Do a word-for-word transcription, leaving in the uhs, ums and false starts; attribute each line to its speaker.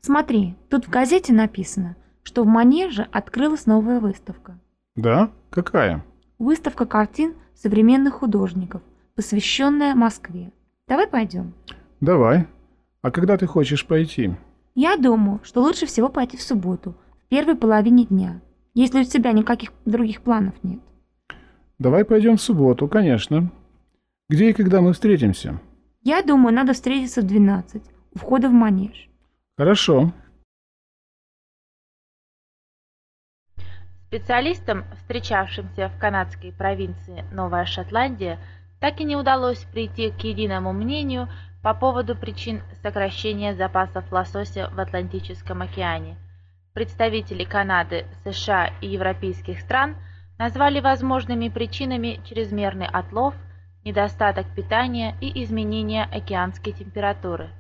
Speaker 1: Смотри, тут в газете написано, что в Манеже открылась новая выставка.
Speaker 2: Да? Какая?
Speaker 1: Выставка картин современных художников, посвященная Москве. Давай пойдем.
Speaker 2: Давай. А когда ты хочешь пойти?
Speaker 1: Я думаю, что лучше всего пойти в субботу, в первой половине дня, если у тебя никаких других планов нет.
Speaker 2: Давай пойдем в субботу, конечно. Где и когда мы встретимся?
Speaker 1: Я думаю, надо встретиться в двенадцать, у входа в Манеж.
Speaker 2: Хорошо.
Speaker 3: Специалистам, встречавшимся в канадской провинции Новая Шотландия, так и не удалось прийти к единому мнению по поводу причин сокращения запасов лосося в Атлантическом океане. Представители Канады, США и европейских стран назвали возможными причинами чрезмерный отлов, недостаток питания и изменения океанской температуры.